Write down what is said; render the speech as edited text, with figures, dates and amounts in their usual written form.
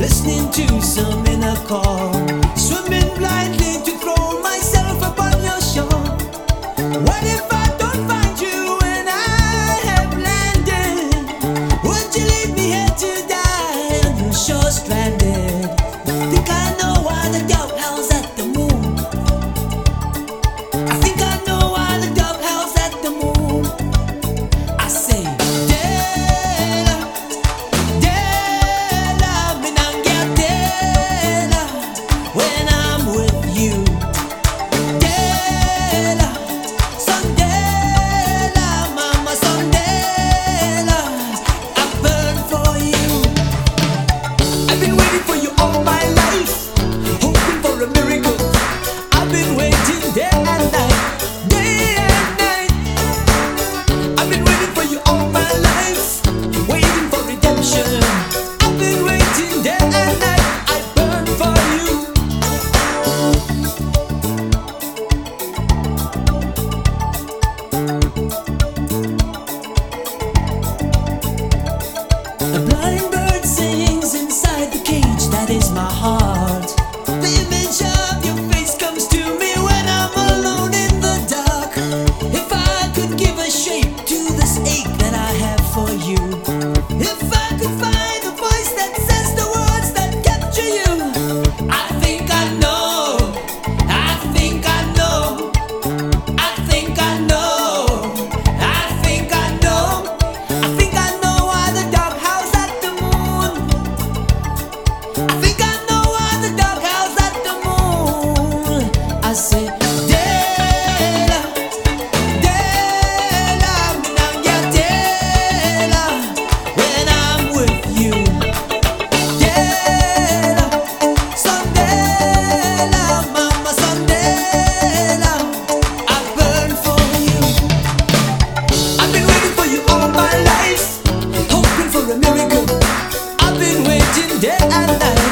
listening to some inner call, swimming blindly to throw myself upon your shore. What if I don't find you when I have landed? Would you leave me here to die on your shore stranded? Think I know why the dog howls at the moon. I think I know why the dog howls at the moon. I say, Dela, Dela, minangia Dela, when I'm with you. Dela, Sondela, mama Sondela, I burn for you. I've been waiting for you all my life, hoping for a miracle. I've been waiting day and night, day and night. I've been waiting for you all my life, waiting for redemption. I've been waiting day and night, I burn for you. A blind bird sings inside the cage that is my heart. The image of your face comes to me when I'm alone in the dark. If I could give a shape to this ache that I have for you, if I could find a voice that says the words that capture you, I think I know, I think I know, I think I know, I think I know, I think I know why the dog howls at the moon. I think I know why the dog howls at the moon. I say, Dela, Dela, minangia Dela, when I'm with you. Dela, Sondela, mama Sondela, I burn for you. I've been waiting for you all my life, hoping for a miracle. I've been waiting day and night.